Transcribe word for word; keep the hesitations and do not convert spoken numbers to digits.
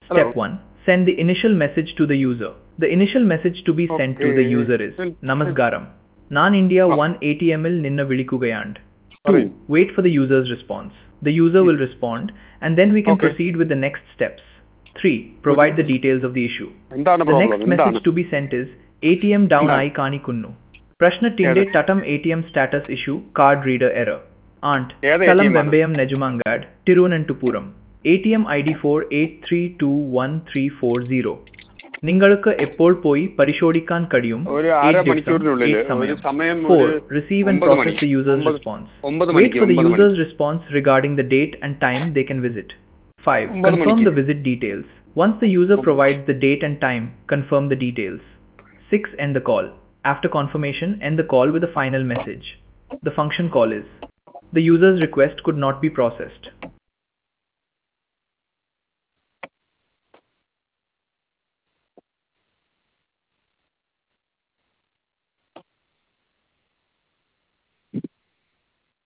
Step Hello. one. Send the initial message to the user. The initial message to be sent to the Okay. user is Well, well, Namaskaram. Nan India ah, one A T M il ninna vilikugayand. two. പറയൂ. Wait for the user's response. The user ഉം. will respond and then we can Okay. proceed with the next steps. three. ഒരു Provide the details of the issue. എന്താണ് The problem? next എന്താണ്? message to be sent is A T M down എന്താണ്? I kani kunnu. Prashna tinde ഏത് tatam A T M status issue card reader error. Aunt ഏത് A T Salam M ആണ്? Vembeyam Nejumangad Tirunantupuram. A T M I D four eight three two one three four zero. നിങ്ങൾക്ക് എപ്പോൾ പോയി പരിശോധിക്കാൻ കഴിയും? ഒരു eight ദിവസം അരമണിക്കൂറിനുള്ളിൽ eight ഒരു സമയം. സമയം four. ഒരു Receive and ഒമ്പത് process മണി the user's ഒമ്പത് response. ഒമ്പത് Wait മണിക്ക് for the ഒമ്പത് മണി user's response regarding the date and time they can visit. five. ഒമ്പത് Confirm മണിക്ക് the visit details. Once the user provides the date and time, confirm the details. six. End the call. After confirmation, end the call with a final message. The function call is: the user's request could not be processed.